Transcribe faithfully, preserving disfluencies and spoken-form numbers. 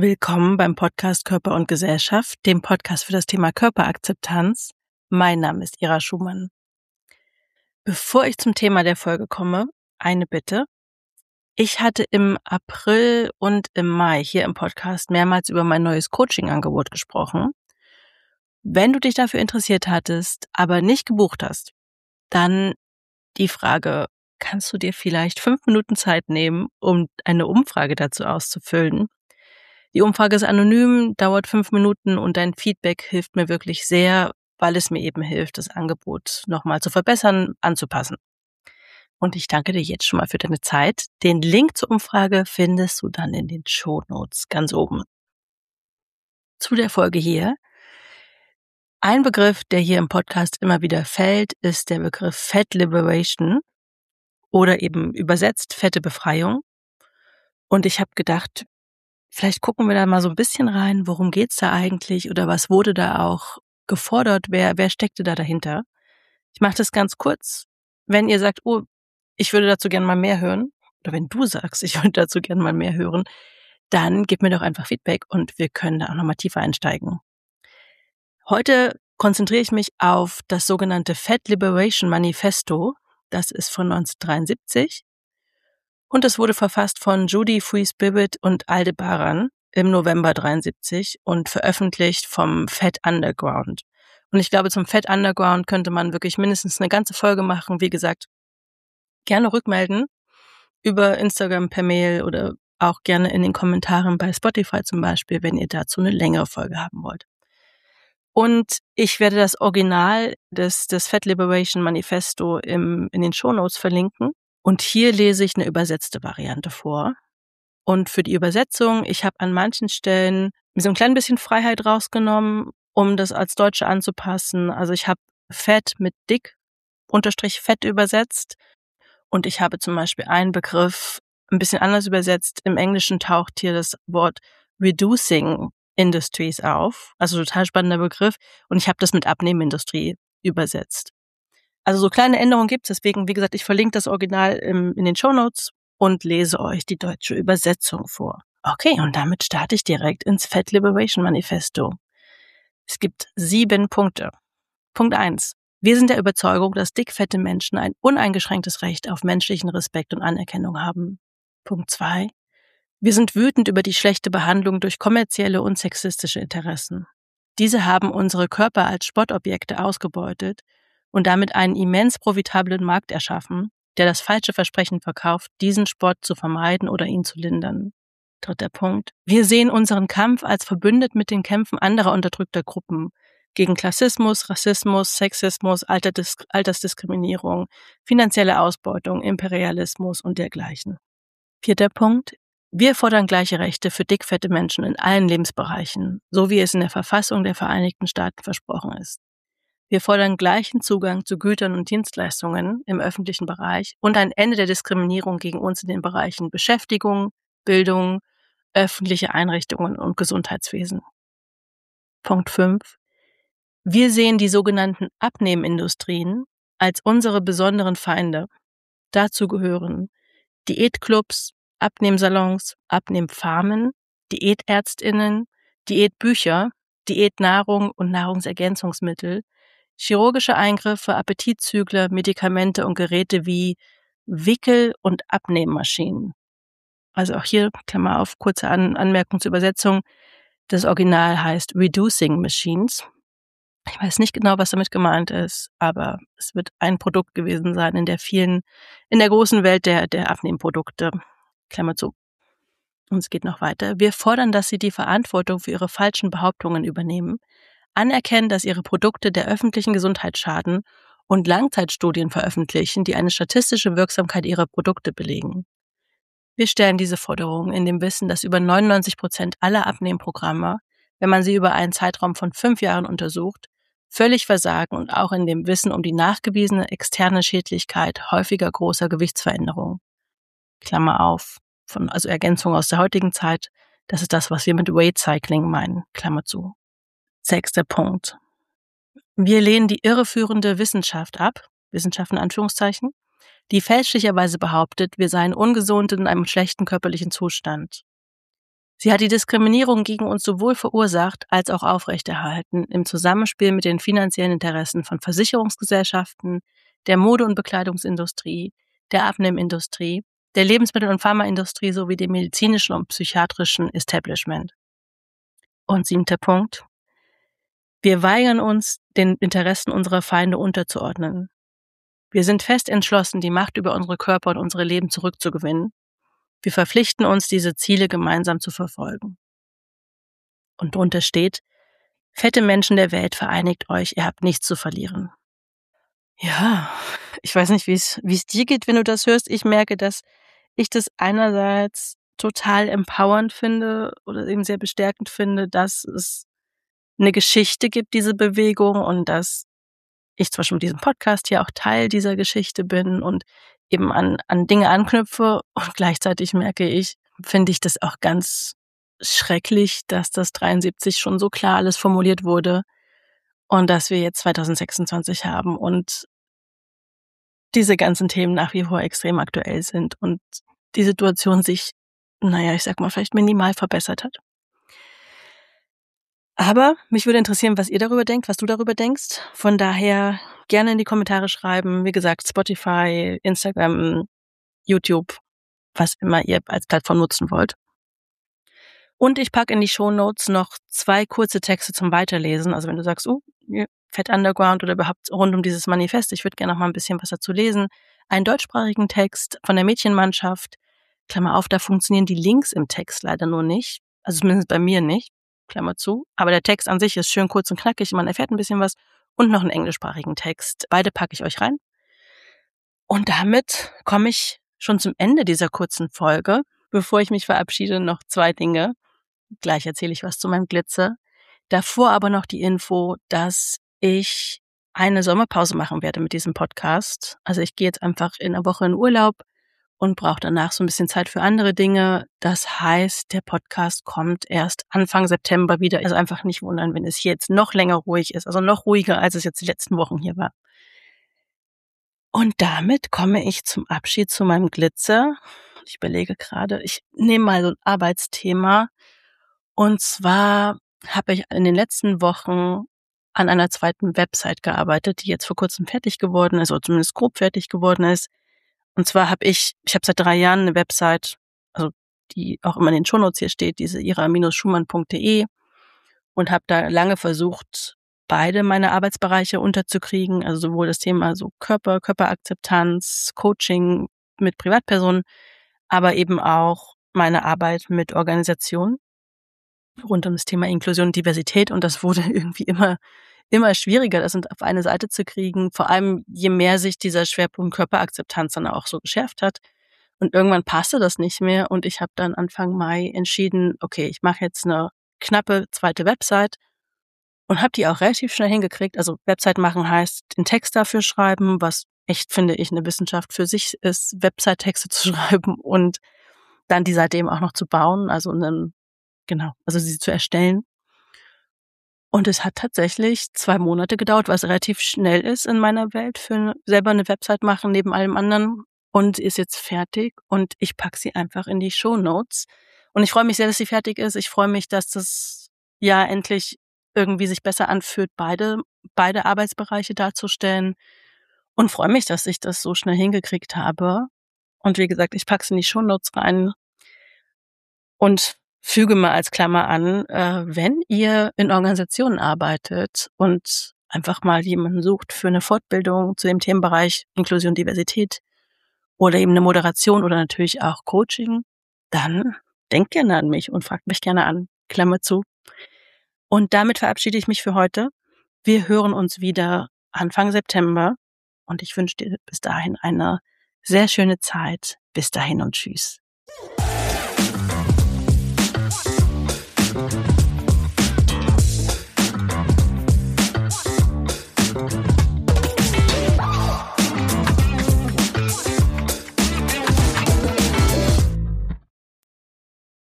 Willkommen beim Podcast Körper und Gesellschaft, dem Podcast für das Thema Körperakzeptanz. Mein Name ist Ira Schumann. Bevor ich zum Thema der Folge komme, eine Bitte. Ich hatte im April und im Mai hier im Podcast mehrmals über mein neues Coaching-Angebot gesprochen. Wenn du dich dafür interessiert hattest, aber nicht gebucht hast, dann die Frage, kannst du dir vielleicht fünf Minuten Zeit nehmen, um eine Umfrage dazu auszufüllen? Die Umfrage ist anonym, dauert fünf Minuten und dein Feedback hilft mir wirklich sehr, weil es mir eben hilft, das Angebot nochmal zu verbessern, anzupassen. Und ich danke dir jetzt schon mal für deine Zeit. Den Link zur Umfrage findest du dann in den Shownotes ganz oben. Zu der Folge hier. Ein Begriff, der hier im Podcast immer wieder fällt, ist der Begriff Fat Liberation oder eben übersetzt fette Befreiung. Und ich habe gedacht, vielleicht gucken wir da mal so ein bisschen rein, worum geht's da eigentlich oder was wurde da auch gefordert, wer wer steckte da dahinter? Ich mache das ganz kurz. Wenn ihr sagt: „Oh, ich würde dazu gerne mal mehr hören“, oder wenn du sagst: „Ich würde dazu gerne mal mehr hören“, dann gib mir doch einfach Feedback und wir können da auch noch mal tiefer einsteigen. Heute konzentriere ich mich auf das sogenannte Fat Liberation Manifesto. Das ist von neunzehnhundertdreiundsiebzig. Und es wurde verfasst von Judy Freese-Bibbett und Aldebaran im November dreiundsiebzig und veröffentlicht vom Fat Underground. Und ich glaube, zum Fat Underground könnte man wirklich mindestens eine ganze Folge machen. Wie gesagt, gerne rückmelden über Instagram per Mail oder auch gerne in den Kommentaren bei Spotify zum Beispiel, wenn ihr dazu eine längere Folge haben wollt. Und ich werde das Original des, des Fat Liberation Manifesto im, in den Shownotes verlinken. Und hier lese ich eine übersetzte Variante vor. Und für die Übersetzung, ich habe an manchen Stellen so ein klein bisschen Freiheit rausgenommen, um das als Deutsche anzupassen. Also ich habe Fett mit dick unterstrich fett übersetzt. Und ich habe zum Beispiel einen Begriff ein bisschen anders übersetzt. Im Englischen taucht hier das Wort Reducing Industries auf. Also total spannender Begriff. Und ich habe das mit Abnehmindustrie übersetzt. Also so kleine Änderungen gibt es, deswegen, wie gesagt, ich verlinke das Original im, in den Shownotes und lese euch die deutsche Übersetzung vor. Okay, und damit starte ich direkt ins Fat Liberation Manifesto. Es gibt sieben Punkte. Punkt eins. Wir sind der Überzeugung, dass dickfette Menschen ein uneingeschränktes Recht auf menschlichen Respekt und Anerkennung haben. Punkt zwei. Wir sind wütend über die schlechte Behandlung durch kommerzielle und sexistische Interessen. Diese haben unsere Körper als Spottobjekte ausgebeutet und damit einen immens profitablen Markt erschaffen, der das falsche Versprechen verkauft, diesen Spott zu vermeiden oder ihn zu lindern. Dritter Punkt. Wir sehen unseren Kampf als verbündet mit den Kämpfen anderer unterdrückter Gruppen gegen Klassismus, Rassismus, Sexismus, Alterdis- Altersdiskriminierung, finanzielle Ausbeutung, Imperialismus und dergleichen. Vierter Punkt. Wir fordern gleiche Rechte für dickfette Menschen in allen Lebensbereichen, so wie es in der Verfassung der Vereinigten Staaten versprochen ist. Wir fordern gleichen Zugang zu Gütern und Dienstleistungen im öffentlichen Bereich und ein Ende der Diskriminierung gegen uns in den Bereichen Beschäftigung, Bildung, öffentliche Einrichtungen und Gesundheitswesen. Punkt fünf. Wir sehen die sogenannten Abnehmindustrien als unsere besonderen Feinde. Dazu gehören Diätclubs, Abnehmsalons, Abnehmfarmen, Diätärztinnen, Diätbücher, Diätnahrung und Nahrungsergänzungsmittel, chirurgische Eingriffe, Appetitzügler, Medikamente und Geräte wie Wickel- und Abnehmmaschinen. Also auch hier, Klammer auf, kurze An- Anmerkung zur Übersetzung. Das Original heißt Reducing Machines. Ich weiß nicht genau, was damit gemeint ist, aber es wird ein Produkt gewesen sein in der vielen, in der großen Welt der, der Abnehmprodukte. Klammer zu. Und es geht noch weiter. Wir fordern, dass sie die Verantwortung für ihre falschen Behauptungen übernehmen, anerkennen, dass ihre Produkte der öffentlichen Gesundheit schaden und Langzeitstudien veröffentlichen, die eine statistische Wirksamkeit ihrer Produkte belegen. Wir stellen diese Forderung in dem Wissen, dass über neunundneunzig Prozent aller Abnehmprogramme, wenn man sie über einen Zeitraum von fünf Jahren untersucht, völlig versagen und auch in dem Wissen um die nachgewiesene externe Schädlichkeit häufiger großer Gewichtsveränderungen. Klammer auf, von, also Ergänzung aus der heutigen Zeit, das ist das, was wir mit Weight Cycling meinen, Klammer zu. Sechster Punkt. Wir lehnen die irreführende Wissenschaft ab, Wissenschaft in Anführungszeichen, die fälschlicherweise behauptet, wir seien ungesund in einem schlechten körperlichen Zustand. Sie hat die Diskriminierung gegen uns sowohl verursacht als auch aufrechterhalten im Zusammenspiel mit den finanziellen Interessen von Versicherungsgesellschaften, der Mode- und Bekleidungsindustrie, der Abnehmindustrie, der Lebensmittel- und Pharmaindustrie sowie dem medizinischen und psychiatrischen Establishment. Und siebter Punkt. Wir weigern uns, den Interessen unserer Feinde unterzuordnen. Wir sind fest entschlossen, die Macht über unsere Körper und unsere Leben zurückzugewinnen. Wir verpflichten uns, diese Ziele gemeinsam zu verfolgen. Und drunter steht: Fette Menschen der Welt, vereinigt euch, ihr habt nichts zu verlieren. Ja, ich weiß nicht, wie es wie es dir geht, wenn du das hörst. Ich merke, dass ich das einerseits total empowernd finde oder eben sehr bestärkend finde, dass es eine Geschichte gibt, diese Bewegung, und dass ich zum Beispiel mit diesem Podcast hier auch Teil dieser Geschichte bin und eben an an Dinge anknüpfe. Und gleichzeitig merke ich, finde ich das auch ganz schrecklich, dass das dreiundsiebzig schon so klar alles formuliert wurde und dass wir jetzt zweitausendsechsundzwanzig haben und diese ganzen Themen nach wie vor extrem aktuell sind und die Situation sich, naja, ich sag mal, vielleicht minimal verbessert hat. Aber mich würde interessieren, was ihr darüber denkt, was du darüber denkst. Von daher gerne in die Kommentare schreiben. Wie gesagt, Spotify, Instagram, YouTube, was immer ihr als Plattform nutzen wollt. Und ich packe in die Shownotes noch zwei kurze Texte zum Weiterlesen. Also wenn du sagst, oh, Fett Underground oder überhaupt rund um dieses Manifest, ich würde gerne noch mal ein bisschen was dazu lesen. Einen deutschsprachigen Text von der Mädchenmannschaft. Klammer auf, da funktionieren die Links im Text leider nur nicht. Also zumindest bei mir nicht. Klammer zu. Aber der Text an sich ist schön kurz und knackig. Man erfährt ein bisschen was. Und noch einen englischsprachigen Text. Beide packe ich euch rein. Und damit komme ich schon zum Ende dieser kurzen Folge. Bevor ich mich verabschiede, noch zwei Dinge. Gleich erzähle ich was zu meinem Glitzer. Davor aber noch die Info, dass ich eine Sommerpause machen werde mit diesem Podcast. Also ich gehe jetzt einfach in einer Woche in Urlaub und brauche danach so ein bisschen Zeit für andere Dinge. Das heißt, der Podcast kommt erst Anfang September wieder. Also einfach nicht wundern, wenn es hier jetzt noch länger ruhig ist. Also noch ruhiger, als es jetzt die letzten Wochen hier war. Und damit komme ich zum Abschied zu meinem Glitzer. Ich überlege gerade, ich nehme mal so ein Arbeitsthema. Und zwar habe ich in den letzten Wochen an einer zweiten Website gearbeitet, die jetzt vor kurzem fertig geworden ist, oder zumindest grob fertig geworden ist. Und zwar habe ich, ich habe seit drei Jahren eine Website, also die auch immer in den Shownotes hier steht, diese ira Bindestrich schumann Punkt de, und habe da lange versucht, beide meine Arbeitsbereiche unterzukriegen, also sowohl das Thema so Körper, Körperakzeptanz, Coaching mit Privatpersonen, aber eben auch meine Arbeit mit Organisationen rund um das Thema Inklusion und Diversität, und das wurde irgendwie immer immer schwieriger, das auf eine Seite zu kriegen, vor allem je mehr sich dieser Schwerpunkt Körperakzeptanz dann auch so geschärft hat. Und irgendwann passte das nicht mehr und ich habe dann Anfang Mai entschieden, okay, ich mache jetzt eine knappe zweite Website und habe die auch relativ schnell hingekriegt. Also Website machen heißt den Text dafür schreiben, was echt, finde ich, eine Wissenschaft für sich ist, Website-Texte zu schreiben und dann die Seite eben auch noch zu bauen, also einen, genau, also sie zu erstellen. Und es hat tatsächlich zwei Monate gedauert, was relativ schnell ist in meiner Welt für selber eine Website machen neben allem anderen, und ist jetzt fertig und ich packe sie einfach in die Shownotes. Und ich freue mich sehr, dass sie fertig ist. Ich freue mich, dass das ja endlich irgendwie sich besser anfühlt, beide beide Arbeitsbereiche darzustellen, und freue mich, dass ich das so schnell hingekriegt habe. Und wie gesagt, ich packe es in die Shownotes rein. Und füge mal als Klammer an, äh, wenn ihr in Organisationen arbeitet und einfach mal jemanden sucht für eine Fortbildung zu dem Themenbereich Inklusion, Diversität oder eben eine Moderation oder natürlich auch Coaching, dann denkt gerne an mich und fragt mich gerne an. Klammer zu. Und damit verabschiede ich mich für heute. Wir hören uns wieder Anfang September und ich wünsche dir bis dahin eine sehr schöne Zeit. Bis dahin und tschüss.